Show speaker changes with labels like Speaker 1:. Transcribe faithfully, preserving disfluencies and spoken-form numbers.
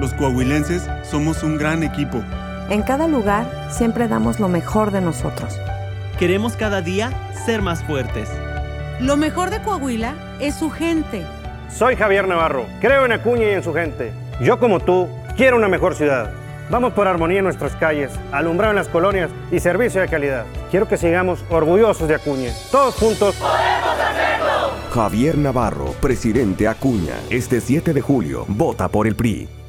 Speaker 1: Los coahuilenses somos un gran equipo.
Speaker 2: En cada lugar siempre damos lo mejor de nosotros.
Speaker 3: Queremos cada día ser más fuertes.
Speaker 4: Lo mejor de Coahuila es su gente.
Speaker 5: Soy Javier Navarro, creo en Acuña y en su gente. Yo, como tú, quiero una mejor ciudad. Vamos por armonía en nuestras calles, alumbrado en las colonias y servicio de calidad. Quiero que sigamos orgullosos de Acuña. Todos juntos.
Speaker 6: ¡Podemos hacerlo!
Speaker 7: Javier Navarro, presidente Acuña. Este siete de julio, vota por el P R I.